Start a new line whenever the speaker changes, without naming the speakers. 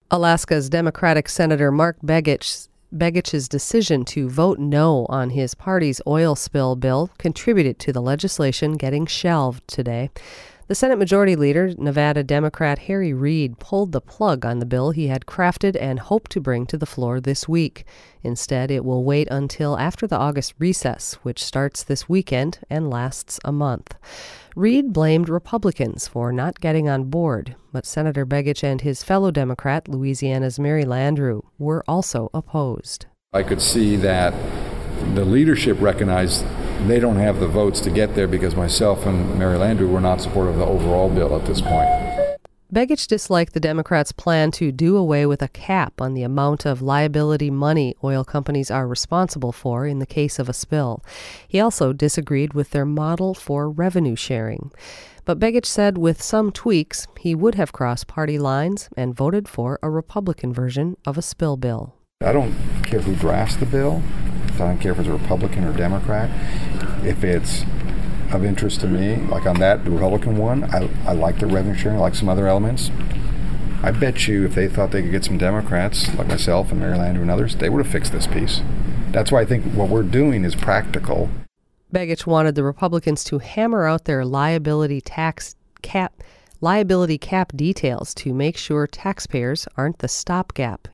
Alaska's Democratic Senator Mark Begich's decision to vote no on his party's oil spill bill contributed to the legislation getting shelved today. The Senate Majority Leader, Nevada Democrat Harry Reid, pulled the plug on the bill he had crafted and hoped to bring to the floor this week. Instead, it will wait until after the August recess, which starts this weekend and lasts a month. Reid blamed Republicans for not getting on board, but Senator Begich and his fellow Democrat, Louisiana's Mary Landrieu, were also opposed.
I could see that the leadership recognized they don't have the votes to get there because myself and Mary Landrieu were not supportive of the overall bill at this point.
Begich disliked the Democrats' plan to do away with a cap on the amount of liability money oil companies are responsible for in the case of a spill. He also disagreed with their model for revenue sharing. But Begich said with some tweaks, he would have crossed party lines and voted for a Republican version of a spill bill.
I don't care who drafts the bill. I don't care if it's a Republican or Democrat. If it's of interest to me, like on that, the Republican one, I like the revenue sharing, I like some other elements. I bet you if they thought they could get some Democrats, like myself and Mary Landrieu and others, they would have fixed this piece. That's why I think what we're doing is practical.
Begich wanted the Republicans to hammer out their liability cap details to make sure taxpayers aren't the stopgap